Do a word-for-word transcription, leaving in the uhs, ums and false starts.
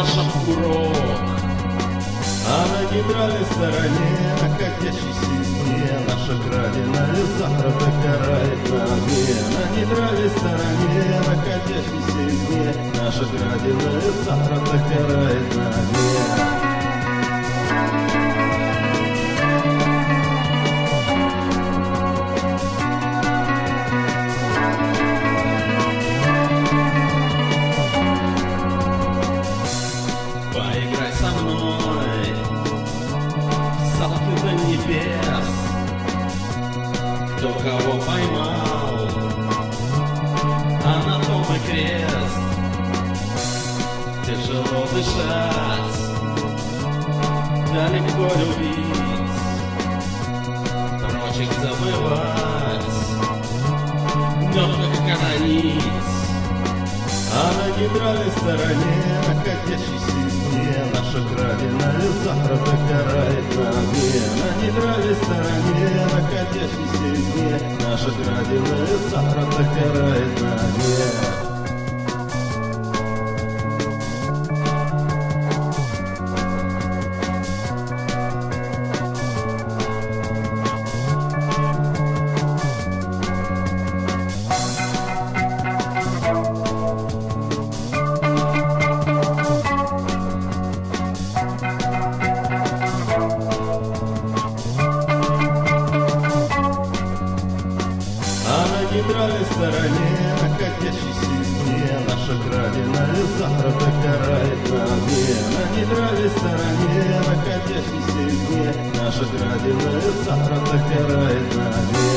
шапку рок. А на нейтральной стороне, находящейся извне, наша краденая завтра догорает на огне. На нейтральной стороне, находящейся извне, наша краденая завтра догорает на огне. Поиграй со мной в салки до небес. Кто кого поймал, а на том и крест. Тяжело дышать, да легко любить, прочих забывать, мертвых хоронить. А на нейтральной стороне, находящейся извне, наша краденая завтра догорает на огне. На нейтральной стороне, находящейся извне, наша краденая завтра догорает на огне. А на нейтральной стороне, находящейся извне, наша краденая завтра догорает на огне. На нейтральной стороне, находящейся извне, наша краденая завтра догорает на огне.